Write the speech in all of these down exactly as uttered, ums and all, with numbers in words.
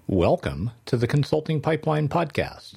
Welcome to the Consulting Pipeline Podcast.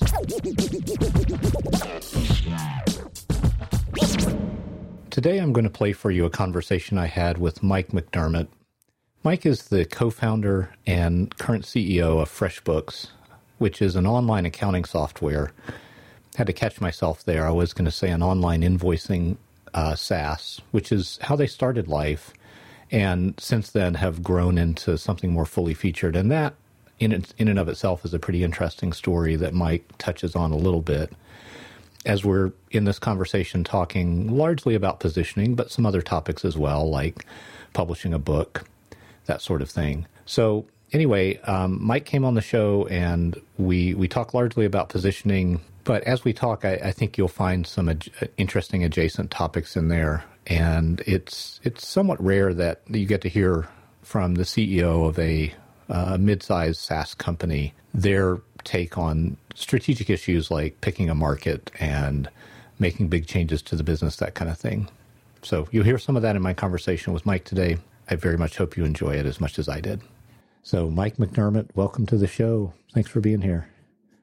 Today I'm going to play for you a conversation I had with Mike McDermott. Mike is the co-founder and current C E O of FreshBooks, which is an online accounting software. Had to catch myself there. I was going to say an online invoicing uh, SaaS, which is how they started life, and since then have grown into something more fully featured. And that in it, in and of itself is a pretty interesting story that Mike touches on a little bit as we're in this conversation talking largely about positioning, but some other topics as well, like publishing a book, that sort of thing. So anyway, um, Mike came on the show and we, we talk largely about positioning, but as we talk, I, I think you'll find some ad- interesting adjacent topics in there. And it's, it's somewhat rare that you get to hear from the C E O of a uh, mid-sized SaaS company, their take on strategic issues like picking a market and making big changes to the business, that kind of thing. So you'll hear some of that in my conversation with Mike today. I very much hope you enjoy it as much as I did. So Mike McDermott, welcome to the show. Thanks for being here.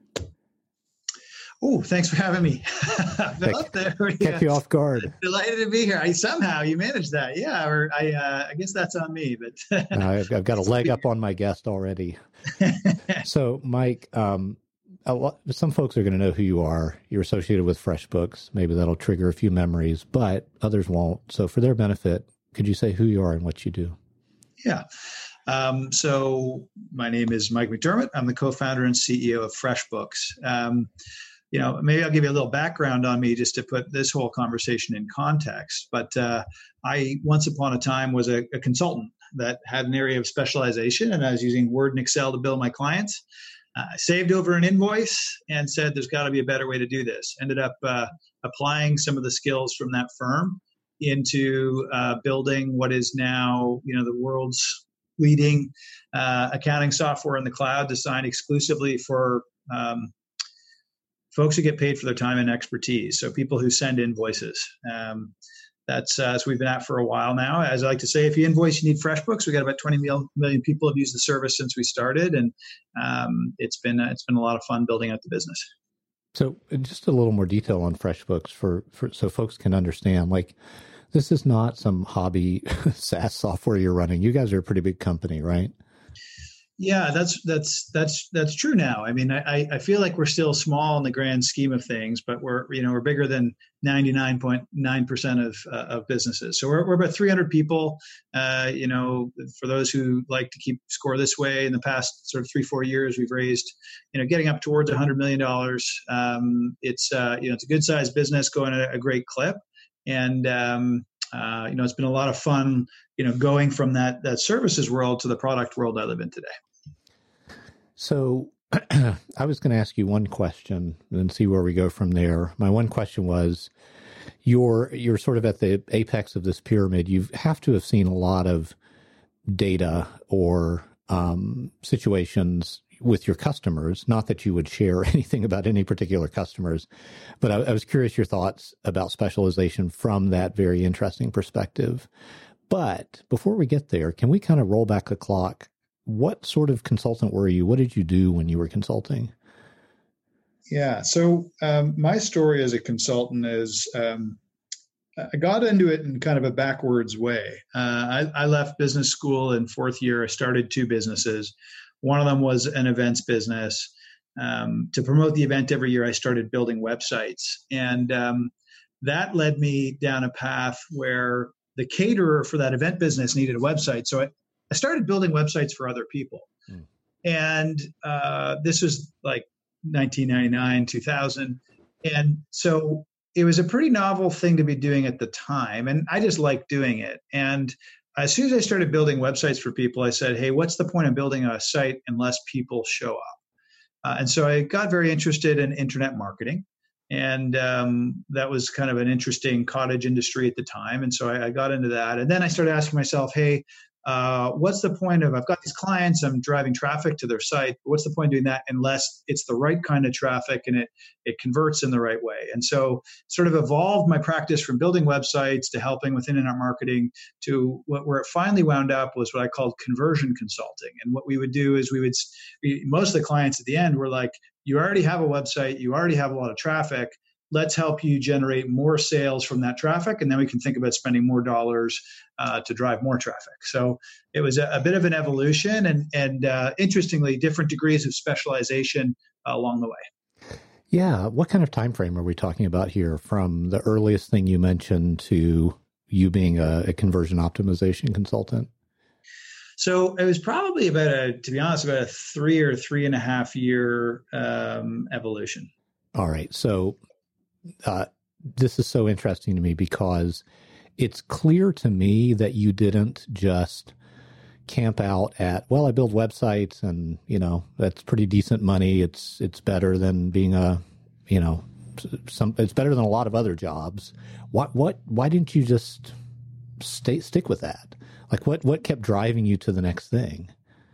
Oh, thanks for having me. Up there. Catch you off guard. Delighted to be here. I somehow you managed that. Yeah, or I uh, I guess that's on me. But I've, I've got a leg up on my guest already. So, Mike, um, a lot, some folks are going to know who you are. You're associated with FreshBooks. Maybe that'll trigger a few memories, but others won't. So, for their benefit, could you say who you are and what you do? Yeah. Um, so, my name is Mike McDermott. I'm the co-founder and C E O of FreshBooks. Um, You know, maybe I'll give you a little background on me just to put this whole conversation in context. But uh, I, once upon a time, was a, a consultant that had an area of specialization, and I was using Word and Excel to bill my clients. Uh, I saved over an invoice and said, there's got to be a better way to do this. Ended up uh, applying some of the skills from that firm into uh, building what is now, you know, the world's leading uh, accounting software in the cloud, designed exclusively for um, folks who get paid for their time and expertise. So people who send invoices. Um, that's uh, so we've been at for a while now. As I like to say, if you invoice, you need FreshBooks. We got about twenty million people have used the service since we started, and um, it's been uh, it's been a lot of fun building out the business. So just a little more detail on FreshBooks for, for so folks can understand. Like, this is not some hobby SaaS software you're running. You guys are a pretty big company, right? Yeah, that's that's that's that's true now. I mean, I, I feel like we're still small in the grand scheme of things, but we're you know we're bigger than ninety-nine point nine percent of uh, of businesses. So we're we're about three hundred people. Uh, you know, for those who like to keep score this way, in the past sort of three four years, we've raised you know getting up towards a hundred million dollars. Um, it's uh, you know it's a good sized business going at a great clip, and um, uh, you know it's been a lot of fun. You know, going from that that services world to the product world I live in today. So I was going to ask you one question and see where we go from there. My one question was, you're you're sort of at the apex of this pyramid. You have to have seen a lot of data or um, situations with your customers. Not that you would share anything about any particular customers, but I, I was curious your thoughts about specialization from that very interesting perspective. But before we get there, can we kind of roll back the clock? What sort of consultant were you? What did you do when you were consulting? Yeah, so um, my story as a consultant is um, I got into it in kind of a backwards way. Uh, I, I left business school in fourth year. I started two businesses. One of them was an events business. Um, to promote the event every year, I started building websites. And um, that led me down a path where the caterer for that event business needed a website. So I, I started building websites for other people. Mm. And uh, this was like nineteen ninety-nine, two thousand. And so it was a pretty novel thing to be doing at the time. And I just liked doing it. And as soon as I started building websites for people, I said, hey, what's the point of building a site unless people show up? Uh, and so I got very interested in internet marketing. And um, that was kind of an interesting cottage industry at the time. And so I, I got into that. And then I started asking myself, hey, uh, what's the point of, I've got these clients, I'm driving traffic to their site. What's the point of doing that unless it's the right kind of traffic and it, it converts in the right way? And so sort of evolved my practice from building websites to helping with internet marketing to what, where it finally wound up was what I called conversion consulting. And what we would do is we would, we, most of the clients at the end were like, you already have a website, you already have a lot of traffic. Let's help you generate more sales from that traffic. And then we can think about spending more dollars uh, to drive more traffic. So it was a, a bit of an evolution and, and uh, interestingly, different degrees of specialization uh, along the way. Yeah. What kind of time frame are we talking about here, from the earliest thing you mentioned to you being a, a conversion optimization consultant? So it was probably about a, to be honest, about a three or three and a half year um, evolution. All right. So uh, this is so interesting to me because it's clear to me that you didn't just camp out at, well, I build websites and, you know, that's pretty decent money. It's, it's better than being a, you know, some, it's better than a lot of other jobs. What, what, why didn't you just stay, stick with that? Like what, what kept driving you to the next thing?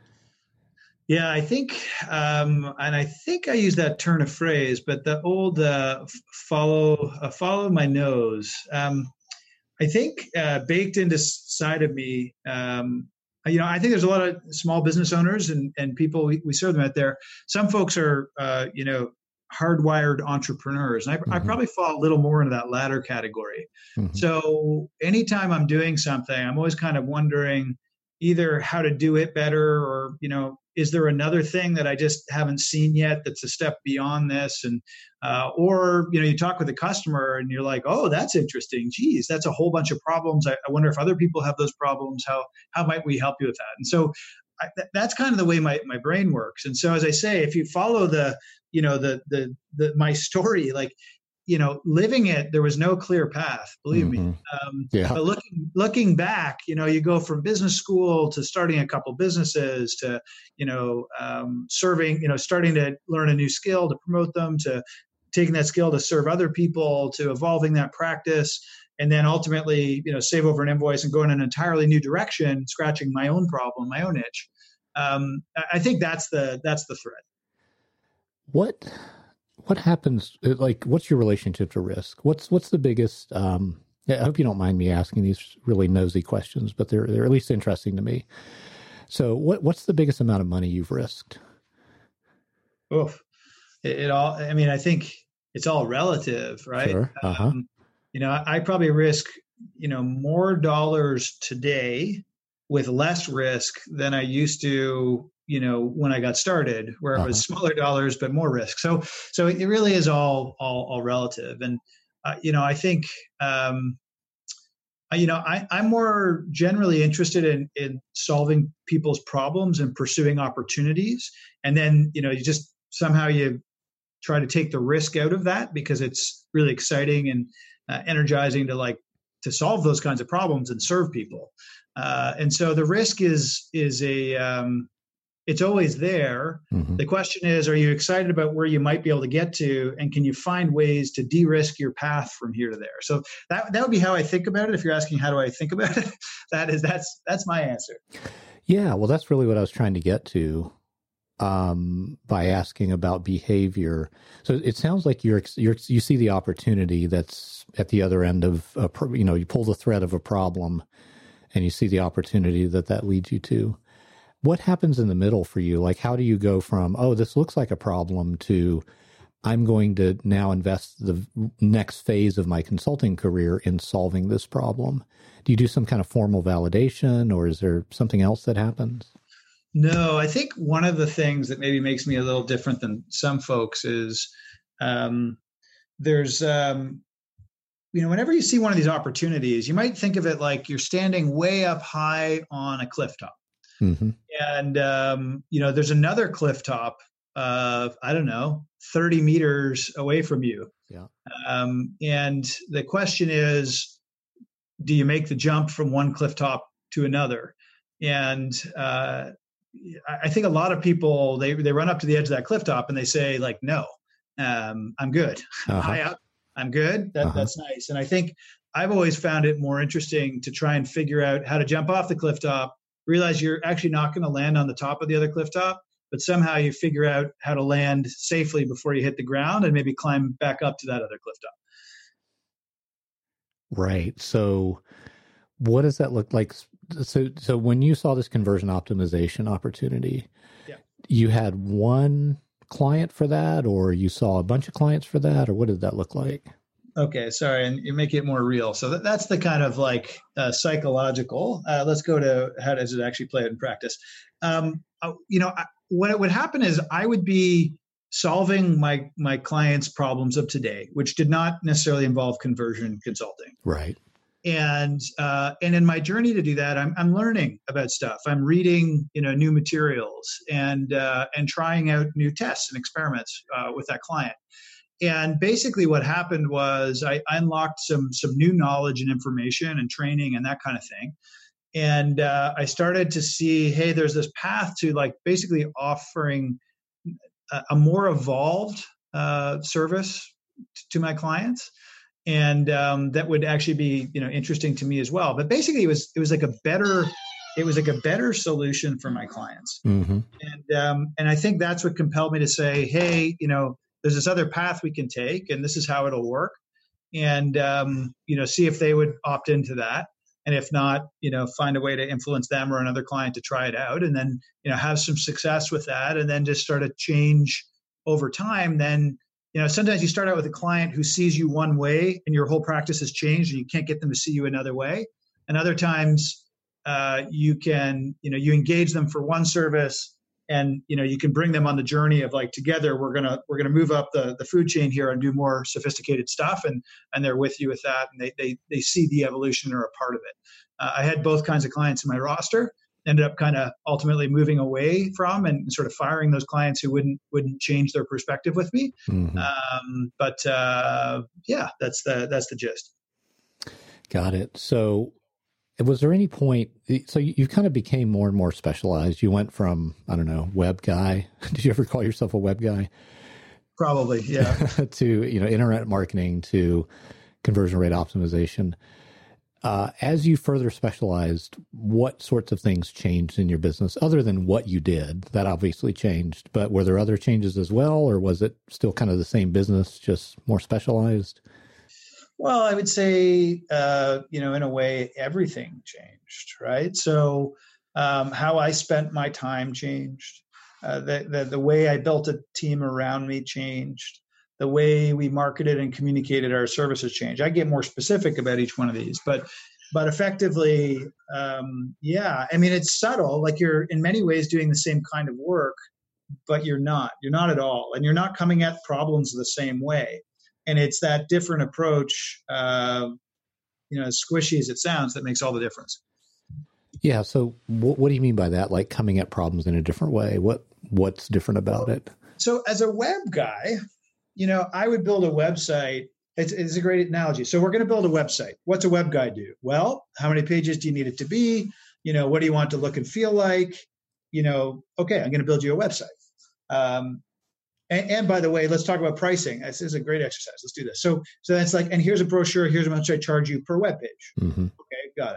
Yeah, I think, um, and I think I use that turn of phrase, but the old uh, follow, uh, follow my nose. Um, I think uh, baked into side of me, um, you know, I think there's a lot of small business owners and, and people, we, we serve them out there. Some folks are, uh, you know, hardwired entrepreneurs. And I, mm-hmm. I probably fall a little more into that latter category. Mm-hmm. So anytime I'm doing something, I'm always kind of wondering either how to do it better or, you know, is there another thing that I just haven't seen yet that's a step beyond this? And, uh, or, you know, you talk with a customer and you're like, oh, that's interesting. Geez, that's a whole bunch of problems. I, I wonder if other people have those problems. How, how might we help you with that? And so I, th- that's kind of the way my, my brain works. And so, as I say, if you follow the, you know, the, the, the, my story, like, you know, living it, there was no clear path, believe mm-hmm. me. Um, yeah. But looking, looking back, you know, you go from business school to starting a couple businesses to, you know, um, serving, you know, starting to learn a new skill to promote them, to taking that skill to serve other people, to evolving that practice. And then ultimately, you know, save over an invoice and go in an entirely new direction, scratching my own problem, my own itch. Um, I think that's the, that's the thread. What, What happens, like, what's your relationship to risk? What's what's the biggest, um, I hope you don't mind me asking these really nosy questions, but they're they're at least interesting to me. So what what's the biggest amount of money you've risked? Oof. It, it all, I mean, I think it's all relative, right? Sure. Uh-huh. Um, you know, I, I probably risk, you know, more dollars today with less risk than I used to, you know, when I got started, where it was uh-huh. smaller dollars, but more risk. So, so it really is all, all, all relative. And, uh, you know, I think, um, you know, I, I'm more generally interested in, in solving people's problems and pursuing opportunities. And then, you know, you just somehow you try to take the risk out of that because it's really exciting and uh, energizing to like, to solve those kinds of problems and serve people. Uh, and so the risk is, is a, um, it's always there. Mm-hmm. The question is, are you excited about where you might be able to get to? And can you find ways to de-risk your path from here to there? So that that would be how I think about it. If you're asking, how do I think about it? that is, that's, that's my answer. Yeah. Well, that's really what I was trying to get to um, by asking about behavior. So it sounds like you're, you're, you see the opportunity that's at the other end of, a, you know, you pull the thread of a problem and you see the opportunity that that leads you to. What happens in the middle for you? Like, how do you go from, oh, this looks like a problem to, I'm going to now invest the next phase of my consulting career in solving this problem? Do you do some kind of formal validation, or is there something else that happens? No, I think one of the things that maybe makes me a little different than some folks is um, there's, um, you know, whenever you see one of these opportunities, you might think of it like you're standing way up high on a cliff top. Mm-hmm. And, um, you know, there's another cliff top, uh, I don't know, thirty meters away from you. Yeah. Um, and the question is, do you make the jump from one cliff top to another? And uh, I think a lot of people, they, they run up to the edge of that cliff top and they say like, no, um, I'm good. Uh-huh. High up, I'm good. That, uh-huh. That's nice. And I think I've always found it more interesting to try and figure out how to jump off the cliff top realize you're actually not going to land on the top of the other cliff top, but somehow you figure out how to land safely before you hit the ground and maybe climb back up to that other cliff top. Right. So what does that look like? So, so when you saw this conversion optimization opportunity, yeah. you had one client for that, or you saw a bunch of clients for that, or what did that look like? Okay, sorry, and you make it more real. So that, that's the kind of like uh, psychological. Uh, let's go to how does it actually play out in practice? Um, uh, you know, I, what would happen is I would be solving my my clients' problems of today, which did not necessarily involve conversion consulting. Right. And uh, and in my journey to do that, I'm I'm learning about stuff. I'm reading, you know, new materials and uh, and trying out new tests and experiments uh, with that client. And basically what happened was I unlocked some some new knowledge and information and training and that kind of thing. And uh, I started to see, hey, there's this path to like basically offering a, a more evolved uh, service to my clients. And um, that would actually be, you know, interesting to me as well. But basically it was it was like a better it was like a better solution for my clients. Mm-hmm. And um, and I think that's what compelled me to say, hey, you know, there's this other path we can take, and this is how it'll work. And, um, you know, see if they would opt into that. And if not, you know, find a way to influence them or another client to try it out. And then, you know, have some success with that. And then just start to change over time. Then, you know, sometimes you start out with a client who sees you one way and your whole practice has changed and you can't get them to see you another way. And other times uh, you can, you know, you engage them for one service. And, you know, you can bring them on the journey of like, together, we're going to, we're going to move up the, the food chain here and do more sophisticated stuff. And, and they're with you with that. And they, they, they see the evolution or a part of it. Uh, I had both kinds of clients in my roster, ended up kind of ultimately moving away from and sort of firing those clients who wouldn't, wouldn't change their perspective with me. Mm-hmm. Um, but, uh, yeah, that's the, that's the gist. Got it. So, was there any point, so you, you kind of became more and more specialized. You went from, I don't know, web guy. Did you ever call yourself a web guy? Probably, yeah. to, you know, internet marketing, to conversion rate optimization. Uh, as you further specialized, what sorts of things changed in your business other than what you did? That obviously changed, but were there other changes as well, or was it still kind of the same business, just more specialized? Well, I would say, uh, you know, in a way, everything changed, right? So um, how I spent my time changed. Uh, the, the, the way I built a team around me changed. The way we marketed and communicated our services changed. I get more specific about each one of these, but but effectively, um, yeah, I mean, it's subtle. Like you're in many ways doing the same kind of work, but you're not. You're not at all. And you're not coming at problems the same way. And it's that different approach, uh, you know, as squishy as it sounds, that makes all the difference. Yeah. So what, what do you mean by that? Like coming at problems in a different way? What What's different about it? So as a web guy, you know, I would build a website. It's, it's a great analogy. So we're going to build a website. What's a web guy do? Well, how many pages do you need it to be? You know, what do you want it to look and feel like? You know, okay, I'm going to build you a website. Um, And, and by the way, let's talk about pricing. This is a great exercise. Let's do this. So, so that's like, and here's a brochure. Here's how much I charge you per web page. Mm-hmm. Okay, got it.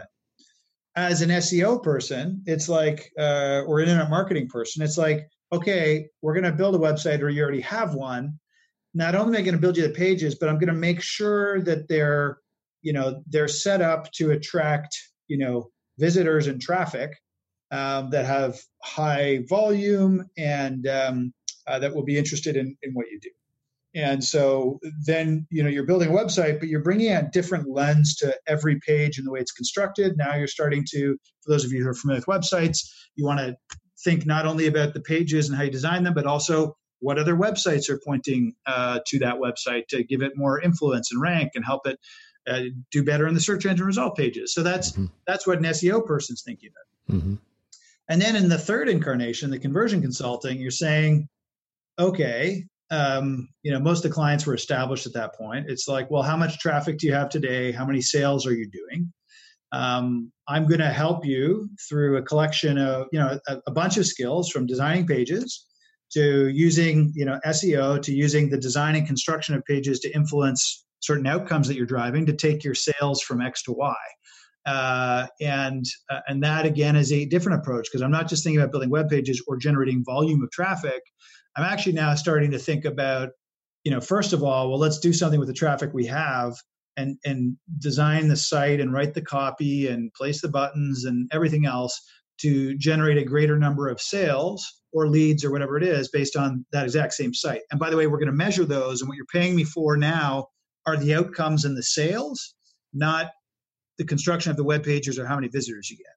As an S E O person, it's like, uh, or an internet marketing person, it's like, okay, we're going to build a website, or you already have one. Not only am I going to build you the pages, but I'm going to make sure that they're, you know, they're set up to attract, you know, visitors and traffic um, that have high volume and um, Uh, that will be interested in, in what you do. And so then, you know, you're building a website, but you're bringing a different lens to every page and the way it's constructed. Now you're starting to, for those of you who are familiar with websites, you want to think not only about the pages and how you design them, but also what other websites are pointing uh, to that website to give it more influence and rank and help it uh, do better in the search engine result pages. So that's mm-hmm. that's what an S E O person's thinking about. Mm-hmm. And then in the third incarnation, the conversion consulting, you're saying, okay, um, you know, most of the clients were established at that point. It's like, well, how much traffic do you have today? How many sales are you doing? Um, I'm going to help you through a collection of, you know, a, a bunch of skills, from designing pages to using, you know, S E O, to using the design and construction of pages to influence certain outcomes that you're driving to take your sales from X to Y. Uh, and uh, and that again is a different approach, because I'm not just thinking about building web pages or generating volume of traffic. I'm actually now starting to think about, you know, first of all, well, let's do something with the traffic we have, and and design the site and write the copy and place the buttons and everything else to generate a greater number of sales or leads or whatever it is based on that exact same site. And by the way, we're going to measure those, and what you're paying me for now are the outcomes and the sales, not the construction of the web pages or how many visitors you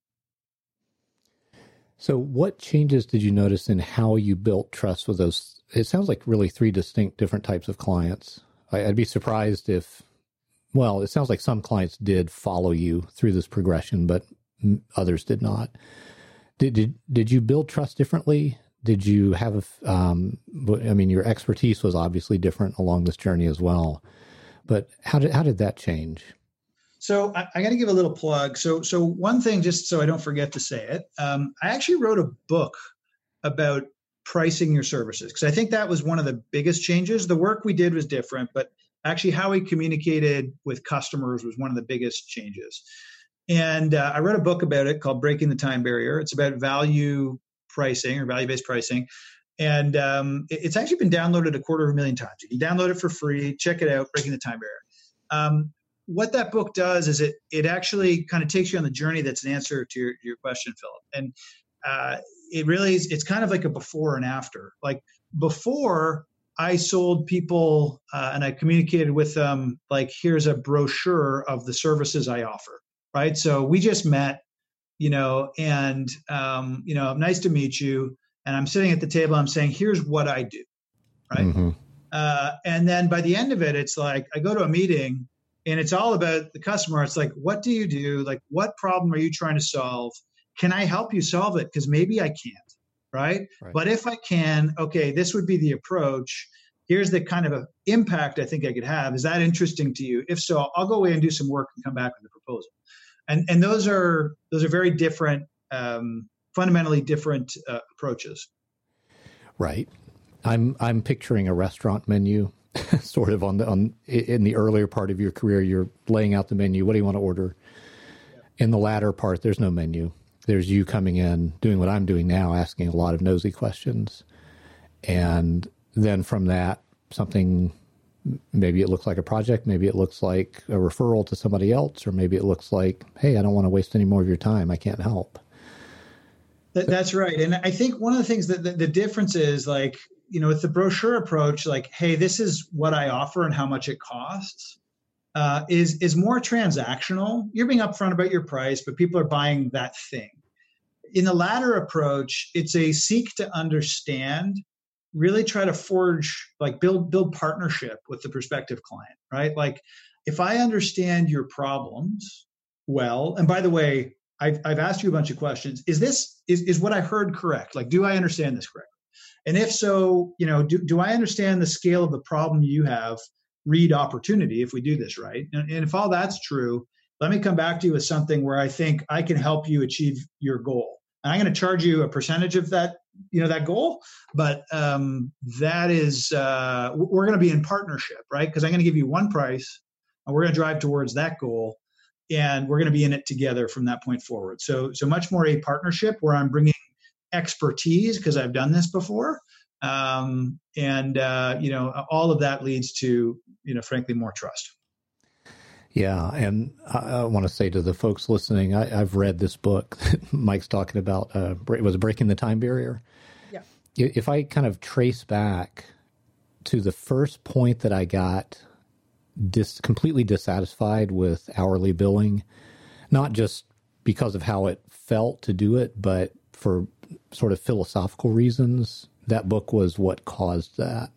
get. So what changes did you notice in how you built trust with those? It sounds like really three distinct different types of clients. I'd be surprised if, well, it sounds like some clients did follow you through this progression, but others did not. Did did, did you build trust differently? Did you have, a, um, I mean, your expertise was obviously different along this journey as well, but how did how did that change? So I, I got to give a little plug. So, so one thing, just so I don't forget to say it, um, I actually wrote a book about pricing your services, because I think that was one of the biggest changes. The work we did was different, but actually how we communicated with customers was one of the biggest changes. And uh, I wrote a book about it called Breaking the Time Barrier. It's about value pricing or value-based pricing. And um, it, it's actually been downloaded a quarter of a million times. You can download it for free. Check it out, Breaking the Time Barrier. Um, What that book does is it it actually kind of takes you on the journey that's an answer to your, your question, Philip. And uh, it really is, it's kind of like a before and after. Like before, I sold people uh, and I communicated with them, like, here's a brochure of the services I offer, right? So we just met, you know, and, um, you know, nice to meet you. And I'm sitting at the table, I'm saying, here's what I do, right? Mm-hmm. Uh, and then by the end of it, it's like, I go to a meeting, and it's all about the customer. It's like, what do you do? Like, what problem are you trying to solve? Can I help you solve it? Because maybe I can't, right? right? But if I can, okay, this would be the approach. Here's the kind of a impact I think I could have. Is that interesting to you? If so, I'll go away and do some work and come back with a proposal. And and those are those are very different, um, fundamentally different uh, approaches. Right. I'm I'm picturing a restaurant menu. Sort of on the on in the earlier part of your career, you're laying out the menu. What do you want to order? Yeah. In the latter part, there's no menu. There's you coming in, doing what I'm doing now, asking a lot of nosy questions. And then from that, something, maybe it looks like a project, maybe it looks like a referral to somebody else, or maybe it looks like, hey, I don't want to waste any more of your time. I can't help. That, that's right. And I think one of the things that the, the difference is, like, you know, with the brochure approach, like, hey, this is what I offer and how much it costs, uh, is is more transactional. You're being upfront about your price, but people are buying that thing. In the latter approach, it's a seek to understand, really try to forge, like build build partnership with the prospective client, right? Like, if I understand your problems well, and by the way, I've I've asked you a bunch of questions. Is this is is what I heard correct? Like, do I understand this correctly? And if so, you know, do, do I understand the scale of the problem you have? Read opportunity if we do this right. And, and if all that's true, let me come back to you with something where I think I can help you achieve your goal. And I'm going to charge you a percentage of that, you know, that goal. But um, that is, uh, we're going to be in partnership, right? Because I'm going to give you one price and we're going to drive towards that goal. And we're going to be in it together from that point forward. So, so much more a partnership where I'm bringing expertise because I've done this before. Um, and, uh, you know, all of that leads to, you know, frankly, more trust. Yeah. And I, I want to say to the folks listening, I, I've read this book that Mike's talking about. Uh, it was Breaking the Time Barrier. Yeah. If I kind of trace back to the first point that I got dis, completely dissatisfied with hourly billing, not just because of how it felt to do it, but for sort of philosophical reasons, that book was what caused that.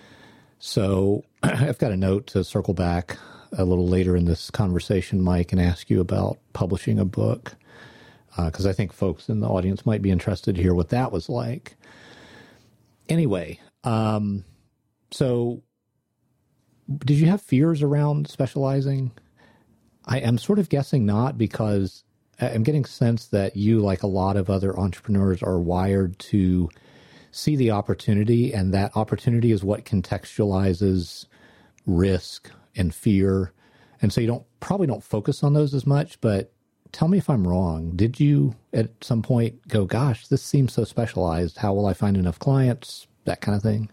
So I've got a note to circle back a little later in this conversation, Mike, and ask you about publishing a book, because uh, I think folks in the audience might be interested to hear what that was like. Anyway, um, so did you have fears around specializing? I am sort of guessing not, because I'm getting a sense that you, like a lot of other entrepreneurs, are wired to see the opportunity, and that opportunity is what contextualizes risk and fear. And so you don't probably don't focus on those as much, but tell me if I'm wrong. Did you at some point go, gosh, this seems so specialized. How will I find enough clients? That kind of thing.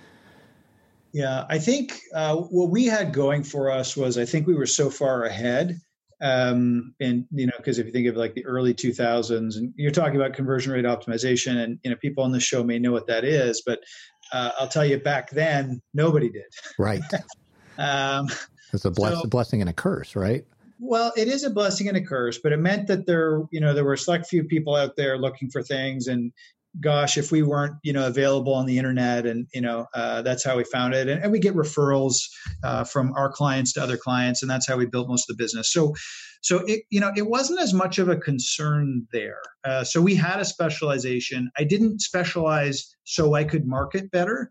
Yeah, I think uh, what we had going for us was I think we were so far ahead. Um, and, you know, because if you think of like the early two thousands, and you're talking about conversion rate optimization, and, you know, people on the show may know what that is, but uh, I'll tell you, back then, nobody did. Right. um, it's a bless- so, blessing and a curse, right? Well, it is a blessing and a curse, but it meant that there, you know, there were a select few people out there looking for things, and gosh, if we weren't, you know, available on the internet, and, you know, uh, that's how we found it. And, and we get referrals uh, from our clients to other clients, and that's how we built most of the business. So, so it, you know, it wasn't as much of a concern there. Uh, so we had a specialization. I didn't specialize so I could market better.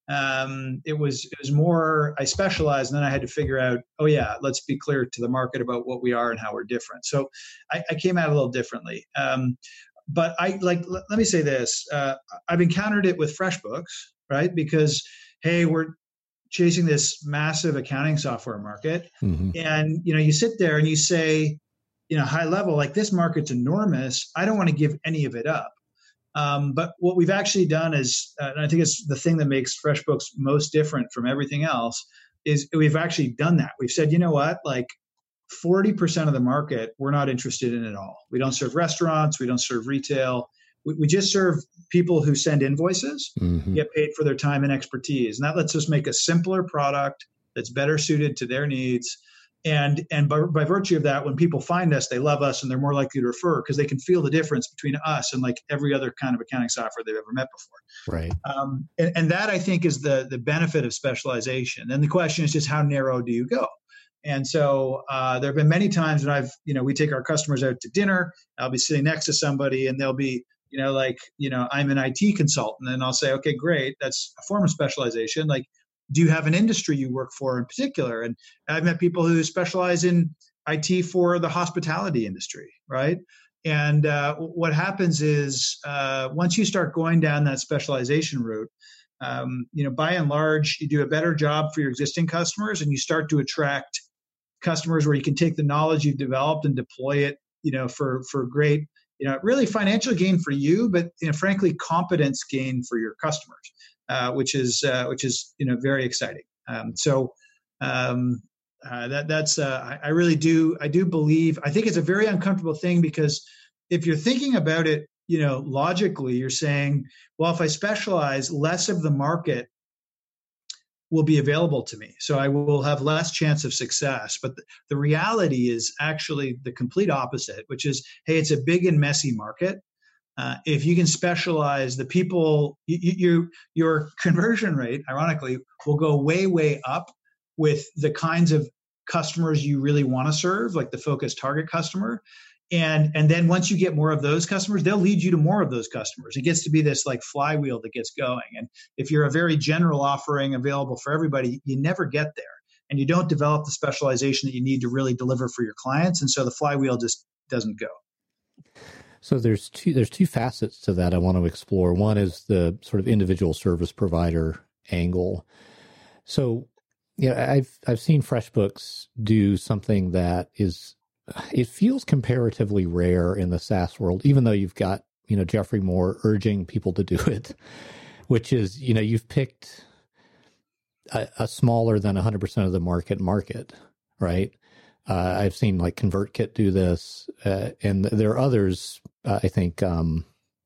Um, it was, it was more, I specialized, and then I had to figure out, oh yeah, let's be clear to the market about what we are and how we're different. So I, I came at it a little differently. Um, But I like, let me say this, uh, I've encountered it with FreshBooks, right? Because, hey, we're chasing this massive accounting software market. Mm-hmm. And, you know, you sit there and you say, you know, high level, like, this market's enormous. I don't want to give any of it up. Um, but what we've actually done is, uh, and I think it's the thing that makes FreshBooks most different from everything else, is we've actually done that. We've said, you know what, like, forty percent of the market we're not interested in at all. We don't serve restaurants. We don't serve retail. We, we just serve people who send invoices, mm-hmm. get paid for their time and expertise. And that lets us make a simpler product that's better suited to their needs. And, and by, by virtue of that, when people find us, they love us, and they're more likely to refer because they can feel the difference between us and like every other kind of accounting software they've ever met before. Right. Um, and, and that, I think, is the, the benefit of specialization. And the question is just, how narrow do you go? And so uh, there have been many times when I've, you know, we take our customers out to dinner. I'll be sitting next to somebody, and they'll be, you know, like, you know, I'm an I T consultant, and I'll say, okay, great. That's a form of specialization. Like, do you have an industry you work for in particular? And I've met people who specialize in I T for the hospitality industry, right? And uh, what happens is uh, once you start going down that specialization route, um, you know, by and large, you do a better job for your existing customers, and you start to attract customers where you can take the knowledge you've developed and deploy it, you know, for, for great, you know, really financial gain for you, but, you know, frankly, competence gain for your customers, uh, which is, uh, which is, you know, very exciting. Um, so, um, uh, that, that's, uh, I, I really do, I do believe, I think it's a very uncomfortable thing, because if you're thinking about it, you know, logically, you're saying, well, if I specialize, less of the market will be available to me. So I will have less chance of success. But the, the reality is actually the complete opposite, which is, hey, it's a big and messy market. Uh, if you can specialize, the people, you, you, your conversion rate, ironically, will go way, way up with the kinds of customers you really want to serve, like the focused target customer. And, and then once you get more of those customers, they'll lead you to more of those customers. It gets to be this like flywheel that gets going. And if you're a very general offering available for everybody, you never get there, and you don't develop the specialization that you need to really deliver for your clients. And so the flywheel just doesn't go. So there's two, there's two facets to that I want to explore. One is the sort of individual service provider angle. So, you know, I've, I've seen FreshBooks do something that is, it feels comparatively rare in the SaaS world, even though you've got, you know, Geoffrey Moore urging people to do it, which is, you know, you've picked a, a smaller than one hundred percent of the market market, right? Uh, I've seen like ConvertKit do this, uh, and there are others, uh, I think, um,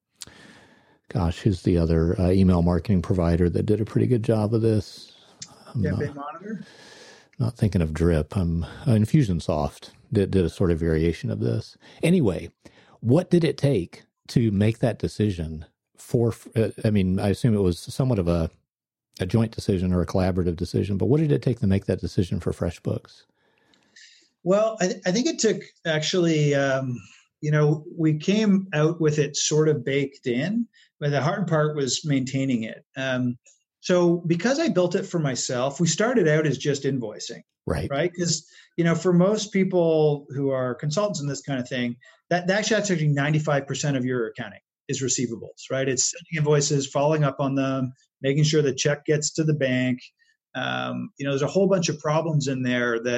gosh, who's the other uh, email marketing provider that did a pretty good job of this? I'm Campaign not, Monitor? Not thinking of Drip. I'm uh, Infusionsoft. Did, did a sort of variation of this. Anyway, what did it take to make that decision for, uh, I mean, I assume it was somewhat of a, a joint decision or a collaborative decision, but what did it take to make that decision for FreshBooks? Well, I, th- I think it took actually, um, you know, we came out with it sort of baked in, but the hard part was maintaining it. Um, so because I built it for myself, we started out as just invoicing. Right. Right. Because, you know, for most people who are consultants in this kind of thing, that, that actually that's actually ninety-five percent of your accounting is receivables, right? It's sending invoices, following up on them, making sure the check gets to the bank. Um, you know, there's a whole bunch of problems in there that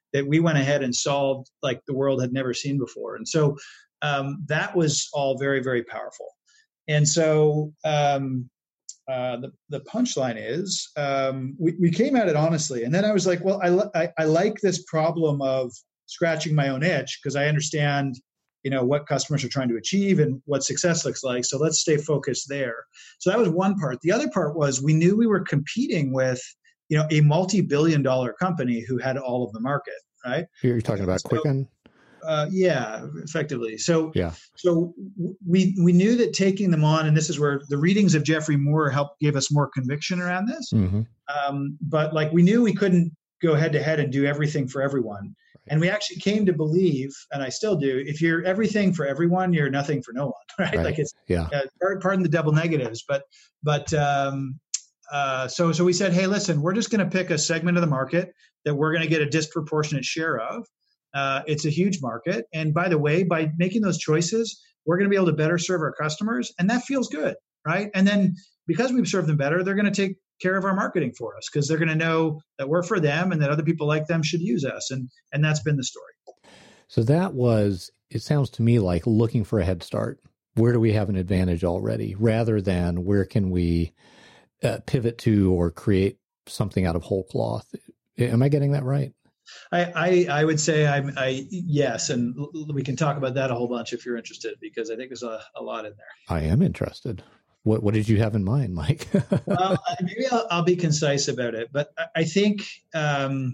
that we went ahead and solved like the world had never seen before. And so um, that was all very, very powerful. And so um, uh, the, the punchline is um, we, we came at it honestly. And then I was like, well, I, I, I like this problem of scratching my own itch because I understand, you know, what customers are trying to achieve and what success looks like. So let's stay focused there. So that was one part. The other part was we knew we were competing with, you know, a multi-billion dollar company who had all of the market, right? You're talking about so, Quicken? Uh, yeah, effectively. So, yeah. so we we knew that taking them on, and this is where the readings of Geoffrey Moore helped give us more conviction around this. Mm-hmm. Um, but like we knew we couldn't go head to head and do everything for everyone. Right. And we actually came to believe, and I still do, if you're everything for everyone, you're nothing for no one, right? right. Like it's, yeah. uh, pardon the double negatives, but, but, um, uh, so, so we said, hey, listen, we're just going to pick a segment of the market that we're going to get a disproportionate share of. Uh, it's a huge market. And by the way, by making those choices, we're going to be able to better serve our customers. And that feels good, right? And then because we've served them better, they're going to take care of our marketing for us because they're going to know that we're for them and that other people like them should use us. And, and that's been the story. So that was, it sounds to me like looking for a head start. Where do we have an advantage already rather than where can we uh, pivot to or create something out of whole cloth? Am I getting that right? I, I, I would say I'm, I, yes. And we can talk about that a whole bunch if you're interested, because I think there's a, a lot in there. I am interested. What what did you have in mind, Mike? Well, maybe I'll, I'll be concise about it, but I think um,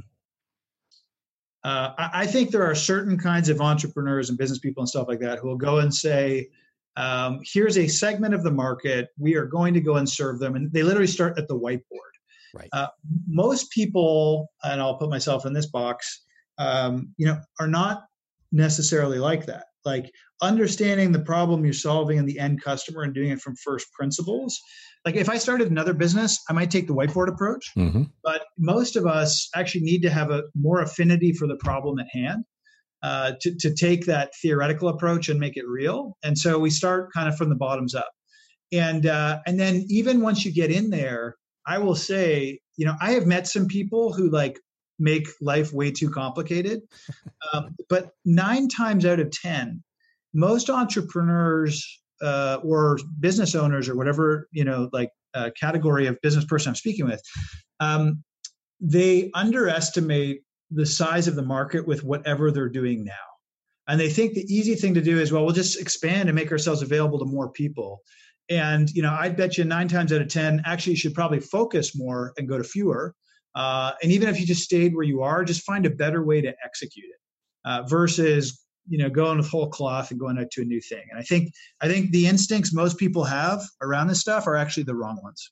uh, I think there are certain kinds of entrepreneurs and business people and stuff like that who will go and say, um, "Here's a segment of the market. We are going to go and serve them," and they literally start at the whiteboard. Right. Uh, most people, and I'll put myself in this box, um, you know, are not necessarily like that. Like understanding the problem you're solving and the end customer and doing it from first principles. Like if I started another business, I might take the whiteboard approach, mm-hmm. but most of us actually need to have a more affinity for the problem at hand uh, to, to take that theoretical approach and make it real. And so we start kind of from the bottoms up. And, uh, and then even once you get in there, I will say, you know, I have met some people who like make life way too complicated. Um, but nine times out of ten, most entrepreneurs uh, or business owners or whatever, you know, like uh, category of business person I'm speaking with, um, they underestimate the size of the market with whatever they're doing now. And they think the easy thing to do is, well, we'll just expand and make ourselves available to more people. And, you know, I'd bet you nine times out of ten, actually you should probably focus more and go to fewer. Uh, and even if you just stayed where you are, just find a better way to execute it uh, versus, you know, going with whole cloth and going out to a new thing. And I think, I think the instincts most people have around this stuff are actually the wrong ones.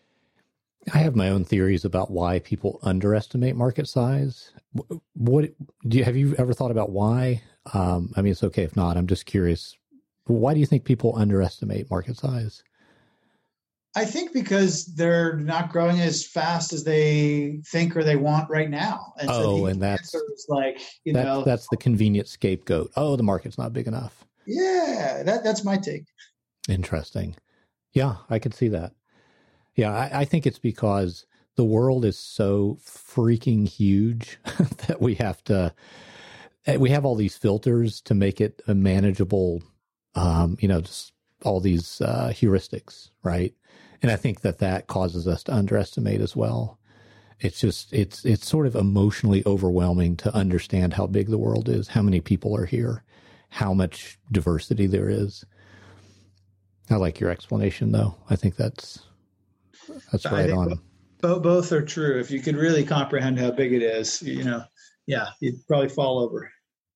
I have my own theories about why people underestimate market size. What do you, have you ever thought about why? Um, I mean, it's okay if not, I'm just curious. Why do you think people underestimate market size? I think because they're not growing as fast as they think or they want right now. And so oh, and that's like, you that, know, that's the convenient scapegoat. Oh, the market's not big enough. Yeah, that, that's my take. Interesting. Yeah, I could see that. Yeah, I, I think it's because the world is so freaking huge that we have to, we have all these filters to make it a manageable, um, you know, just all these uh, heuristics, right? And I think that that causes us to underestimate as well. It's just, it's, it's sort of emotionally overwhelming to understand how big the world is, how many people are here, how much diversity there is. I like your explanation though. I think that's, that's right on. Both, both are true. If you could really comprehend how big it is, you know, yeah, you'd probably fall over.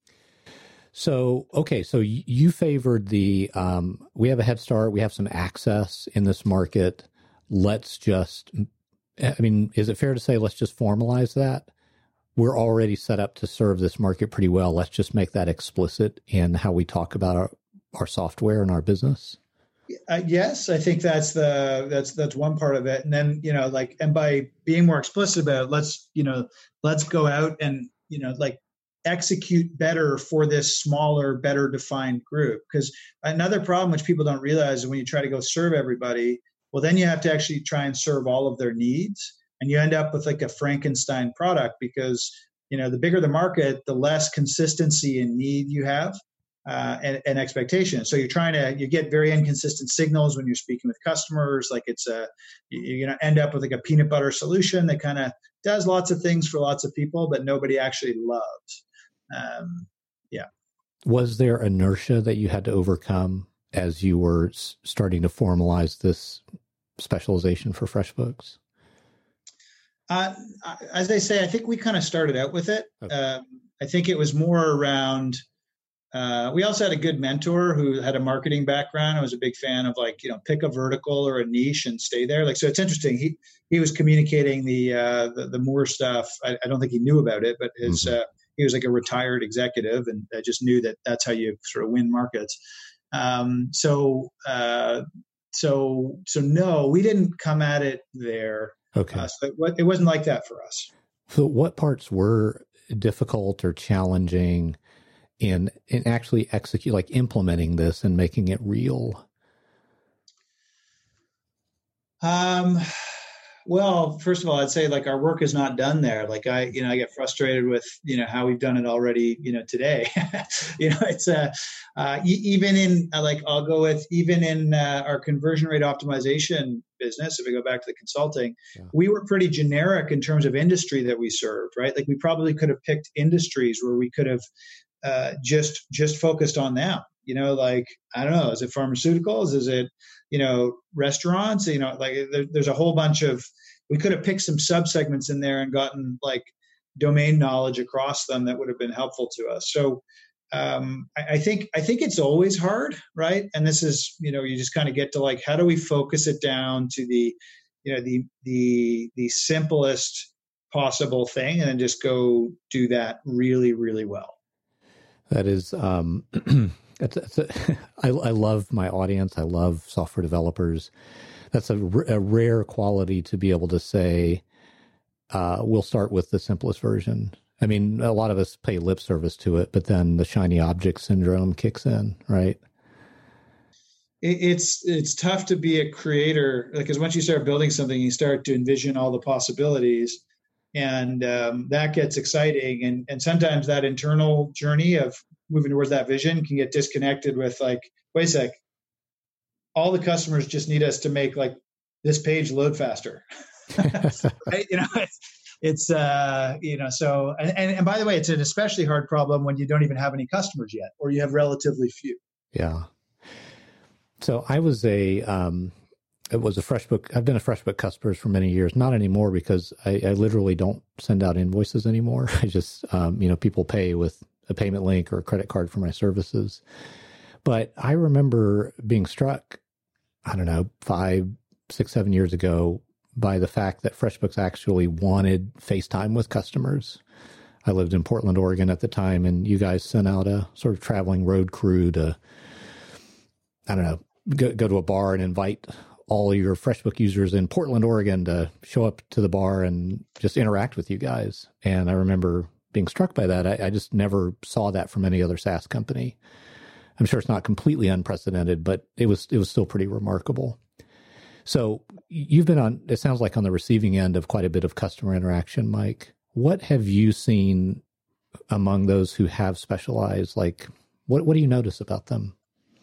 So, okay, so you favored the, um, we have a head start, we have some access in this market. Let's just, I mean, is it fair to say, let's just formalize that? We're already set up to serve this market pretty well. Let's just make that explicit in how we talk about our, our software and our business. Uh, yes, I think that's the, that's, that's one part of it. And then, you know, like, and by being more explicit about it, let's, you know, let's go out and, you know, like, execute better for this smaller, better defined group. Because another problem which people don't realize is when you try to go serve everybody, well, then you have to actually try and serve all of their needs. And you end up with like a Frankenstein product because, you know, the bigger the market, the less consistency and need you have. Uh, and, and expectation. So you're trying to, you get very inconsistent signals when you're speaking with customers. Like it's a, you're going to end up with like a peanut butter solution that kind of does lots of things for lots of people, but nobody actually loves. Um, yeah. Was there inertia that you had to overcome as you were s- starting to formalize this specialization for FreshBooks? Uh, as I say, I think we kind of started out with it. Okay. Um, I think it was more around, Uh, we also had a good mentor who had a marketing background. I was a big fan of like, you know, pick a vertical or a niche and stay there. Like, so it's interesting. He, he was communicating the, uh, the, the Moore stuff. I, I don't think he knew about it, but his, mm-hmm. uh, he was like a retired executive and I just knew that that's how you sort of win markets. Um, so, uh, so, so no, we didn't come at it there. Okay. Uh, so it, it wasn't like that for us. So what parts were difficult or challenging in in actually execute, like implementing this and making it real? Um, well, first of all, I'd say like our work is not done there. Like I, you know, I get frustrated with, you know, how we've done it already, you know, today. you know, it's uh, uh, even in uh, like, I'll go with even in uh, our conversion rate optimization business, if we go back to the consulting, yeah. we were pretty generic in terms of industry that we served, right? Like we probably could have picked industries where we could have Uh, just just focused on them, you know, like, I don't know, is it pharmaceuticals? Is it, you know, restaurants? You know, like there, there's a whole bunch of, we could have picked some subsegments in there and gotten like domain knowledge across them that would have been helpful to us. So um, I, I think I think it's always hard, right? And this is, you know, you just kind of get to like, how do we focus it down to the, you know, the the the simplest possible thing, and then just go do that really, really well. That is, um, that's, that's a, I, I love my audience. I love software developers. That's a, a rare quality to be able to say, uh, we'll start with the simplest version. I mean, a lot of us pay lip service to it, but then the shiny object syndrome kicks in, right? It's it's tough to be a creator, because once you start building something, you start to envision all the possibilities. And um, that gets exciting. And, and sometimes that internal journey of moving towards that vision can get disconnected with like, wait a sec, all the customers just need us to make like this page load faster. Right? You know, it's, it's uh, you know, so, and, and, and by the way, it's an especially hard problem when you don't even have any customers yet, or you have relatively few. Yeah. So I was a, um, It was a FreshBook. I've been a FreshBook customer for many years. Not anymore, because I, I literally don't send out invoices anymore. I just, um, you know, people pay with a payment link or a credit card for my services. But I remember being struck, I don't know, five, six, seven years ago by the fact that FreshBooks actually wanted FaceTime with customers. I lived in Portland, Oregon at the time, and you guys sent out a sort of traveling road crew to, I don't know, go, go to a bar and invite all your FreshBook users in Portland, Oregon to show up to the bar and just interact with you guys. And I remember being struck by that. I, I just never saw that from any other SaaS company. I'm sure it's not completely unprecedented, but it was it was still pretty remarkable. So you've been on, it sounds like on the receiving end of quite a bit of customer interaction, Mike. What have you seen among those who have specialized? Like, what what do you notice about them?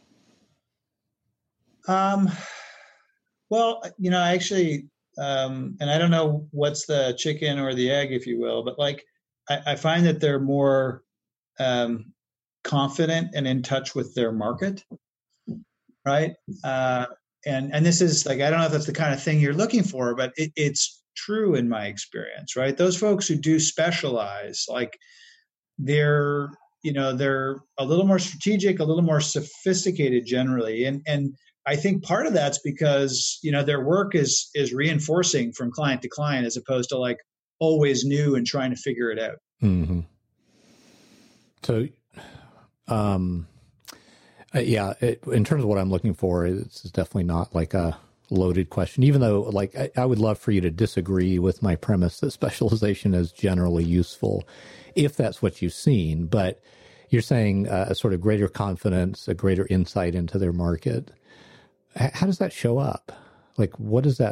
Um. Well, you know, actually, um, and I don't know what's the chicken or the egg, if you will, but like I, I find that they're more um, confident and in touch with their market, right? Uh, and and this is like, I don't know if that's the kind of thing you're looking for, but it, it's true in my experience, right? Those folks who do specialize, like they're, you know, they're a little more strategic, a little more sophisticated generally, and and. I think part of that's because, you know, their work is is reinforcing from client to client, as opposed to like always new and trying to figure it out. Mm-hmm. So, um, uh, yeah, it, in terms of what I'm looking for, it's definitely not like a loaded question, even though like I, I would love for you to disagree with my premise that specialization is generally useful if that's what you've seen. But you're saying uh, a sort of greater confidence, a greater insight into their market. How does that show up? Like, what does that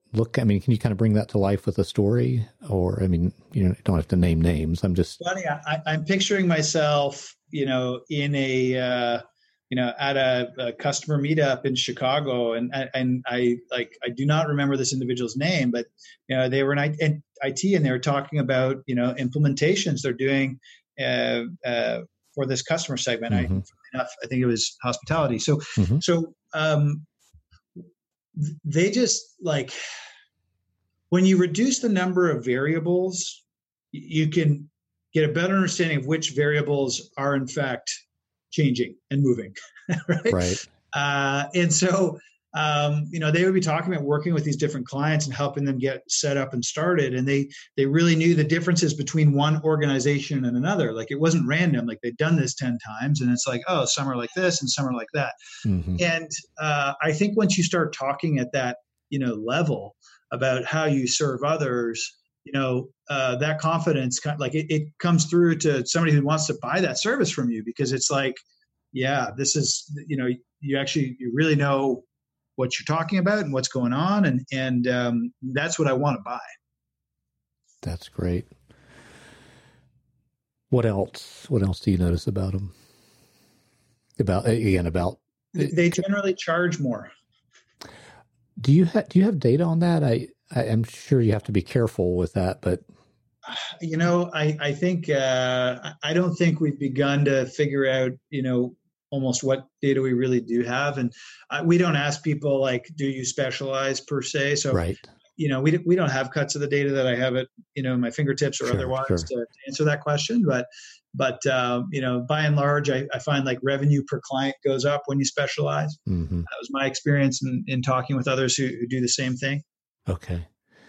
look? I mean, can you kind of bring that to life with a story? Or, I mean, you know, you don't have to name names. I'm just funny. I, I'm picturing myself, you know, in a, uh, you know, at a, a customer meetup in Chicago, and and I like I do not remember this individual's name, but you know, they were in I T and they were talking about, you know, implementations they're doing uh, uh, for this customer segment. mm-hmm. I enough, I think it was hospitality. So Mm-hmm. so um, they just like when you reduce the number of variables, you can get a better understanding of which variables are in fact changing and moving, right? Right. Uh, and so, um, you know, they would be talking about working with these different clients and helping them get set up and started. And they they really knew the differences between one organization and another. Like it wasn't random. Like they'd done this ten times, and it's like, oh, some are like this and some are like that. Mm-hmm. And uh, I think once you start talking at that, you know, level about how you serve others, you know, uh, that confidence, like it, it comes through to somebody who wants to buy that service from you, because it's like, yeah, this is, you know, you actually, you really know what you're talking about and what's going on. And, and um, that's what I want to buy. That's great. What else? What else do you notice about them? About, again, about. They generally charge more. Do you have, do you have data on that? I, I am sure you have to be careful with that, but you know, I, I think, uh, I don't think we've begun to figure out, you know, almost what data we really do have. And uh, we don't ask people like, do you specialize per se? So, right. you know, we, we don't have cuts of the data that I have at, you know, my fingertips or sure, otherwise sure. to, to answer that question. But, but, um, you know, by and large, I, I find like revenue per client goes up when you specialize. Mm-hmm. That was my experience in, in talking with others who, who do the same thing. Okay.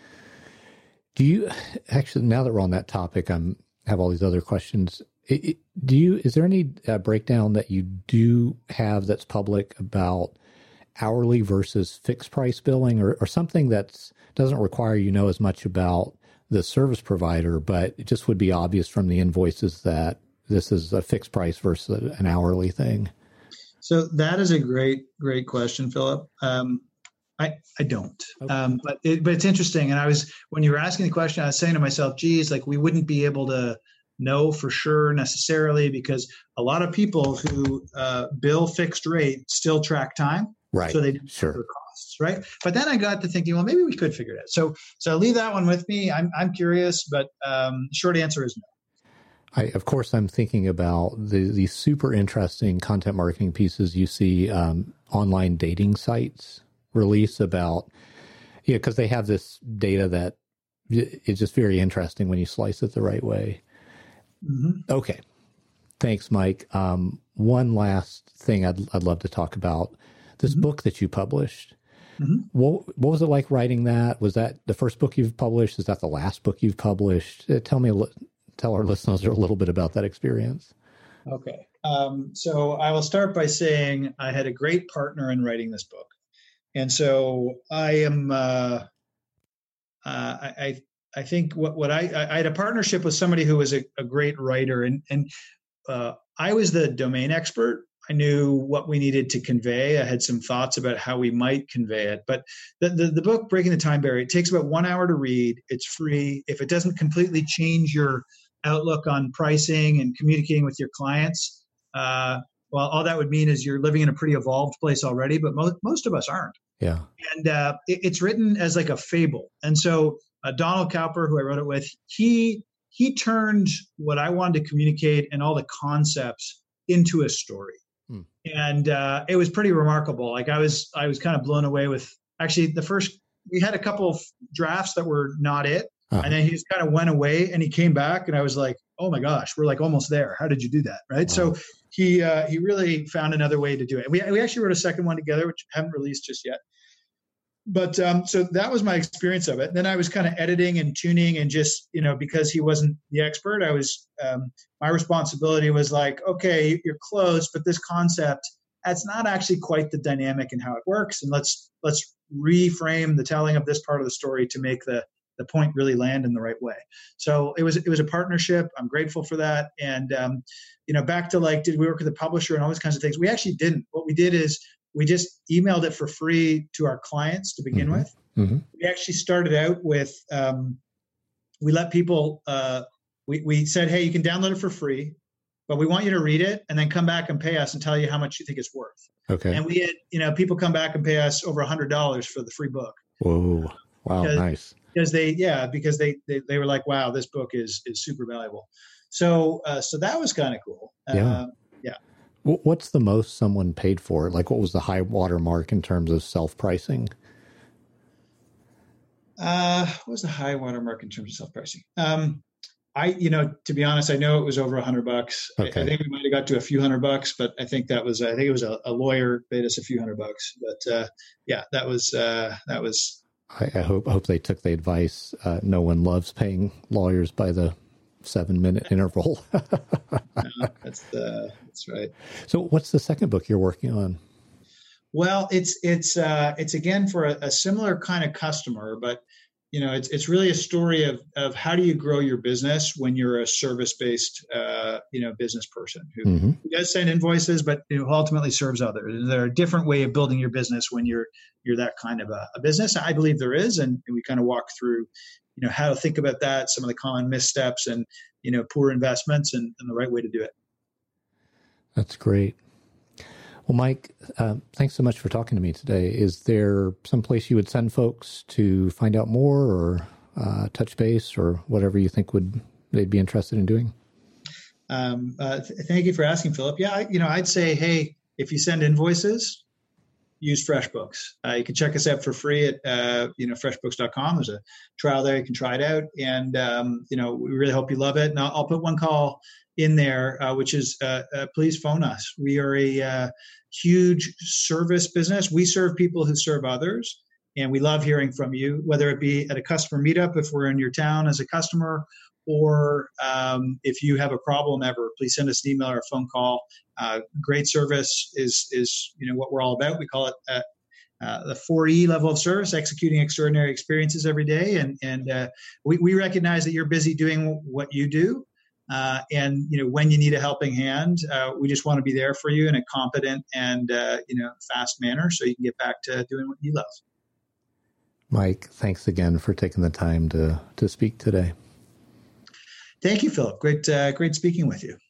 Do you actually, now that we're on that topic, I'm have all these other questions. It, it, do you, is there any uh, breakdown that you do have that's public about hourly versus fixed price billing, or, or something that's doesn't require you know as much about the service provider, but it just would be obvious from the invoices that this is a fixed price versus an hourly thing? So that is a great, great question, Philip. Um, I, I don't, okay. um, but it, but it's interesting. And I was, when you were asking the question, I was saying to myself, geez, like we wouldn't be able to know for sure necessarily, because a lot of people who uh, bill fixed rate still track time. Right. So they do sure. their costs, right? But then I got to thinking, well, maybe we could figure it out. So, so leave that one with me. I'm, I'm curious, but um, short answer is no. I, of course, I'm thinking about the, the super interesting content marketing pieces you see um, online dating sites release about, yeah, because they have this data that is just very interesting when you slice it the right way. Mm-hmm. Okay. Thanks, Mike. Um, one last thing I'd, I'd love to talk about. This mm-hmm. book that you published, mm-hmm. what, what was it like writing that? Was that the first book you've published? Is that the last book you've published? Uh, tell me, a li- tell our listeners a little bit about that experience. Okay. Um, so I will start by saying I had a great partner in writing this book. And so I am, uh, uh, I, I think what, what I, I had a partnership with somebody who was a, a great writer, and, and uh, I was the domain expert. I knew what we needed to convey. I had some thoughts about how we might convey it. But the, the, the book, Breaking the Time Barrier, it takes about one hour to read. It's free. If it doesn't completely change your outlook on pricing and communicating with your clients, uh, well, all that would mean is you're living in a pretty evolved place already, but most, most of us aren't. Yeah. And uh, it, it's written as like a fable. And so uh, Donald Cowper, who I wrote it with, he he turned what I wanted to communicate and all the concepts into a story. Hmm. And uh, it was pretty remarkable. Like I was I was kind of blown away with, actually, the first, we had a couple of drafts that were not it. Uh-huh. And then he just kind of went away and he came back and I was like, oh my gosh, we're like almost there. How did you do that? Right. Wow. So he uh, he really found another way to do it. We we actually wrote a second one together, which I haven't released just yet. But um, so that was my experience of it. And then I was kind of editing and tuning, and just, you know, because he wasn't the expert, I was, um, my responsibility was like, okay, you're close, but this concept, that's not actually quite the dynamic and how it works. And let's, let's reframe the telling of this part of the story to make the, the point really land in the right way. So it was, it was a partnership. I'm grateful for that. And, um, you know, back to like, did we work with a publisher and all these kinds of things? We actually didn't. What we did is we just emailed it for free to our clients to begin mm-hmm. with. Mm-hmm. We actually started out with, um, we let people, uh, we, we said, hey, you can download it for free, but we want you to read it and then come back and pay us and tell you how much you think it's worth. Okay. And we had, you know, people come back and pay us over a hundred dollars for the free book. Whoa. Wow. Because, nice. Because they, yeah, because they, they, they were like, wow, this book is, is super valuable. So, uh, so that was kind of cool. Yeah. Uh, yeah. What's the most someone paid for it? Like, what was the high water mark in terms of self-pricing? Uh, what was the high water mark in terms of self-pricing? Um, I, you know, to be honest, I know it was over a hundred bucks. Okay. I, I think we might have got to a few hundred bucks, but I think that was, I think it was a, a lawyer paid us a few hundred bucks. But uh, yeah, that was, uh, that was. I, I hope hope they took the advice. Uh, no one loves paying lawyers by the seven minute interval. No, that's uh, that's right. So, what's the second book you're working on? Well, it's it's uh, it's again for a, a similar kind of customer, but you know, it's it's really a story of of how do you grow your business when you're a service based uh, you know business person who, mm-hmm. who does send invoices, but who ultimately serves others. Is there a different way of building your business when you're you're that kind of a, a business? I believe there is, and, and we kind of walk through, you know, how to think about that, some of the common missteps, and you know, poor investments, and, and the right way to do it. That's great. Well, Mike, uh, thanks so much for talking to me today. Is there some place you would send folks to find out more, or uh, touch base, or whatever you think would they'd be interested in doing? Um, uh, th- thank you for asking, Philip. Yeah, I, you know, I'd say, hey, if you send invoices, use FreshBooks. Uh, you can check us out for free at uh, you know freshbooks dot com. There's a trial there; you can try it out, and um, you know we really hope you love it. And I'll, I'll put one call in there, uh, which is uh, uh, please phone us. We are a uh, huge service business. We serve people who serve others, and we love hearing from you, whether it be at a customer meetup if we're in your town as a customer, or um, if you have a problem ever, please send us an email or a phone call. Uh, great service is is you know what we're all about. We call it uh, uh, the four E level of service, executing extraordinary experiences every day. And and uh, we, we recognize that you're busy doing what you do. Uh, and, you know, when you need a helping hand, uh, we just want to be there for you in a competent and, uh, you know, fast manner so you can get back to doing what you love. Mike, thanks again for taking the time to, to speak today. Thank you, Philip. Great, uh, great speaking with you.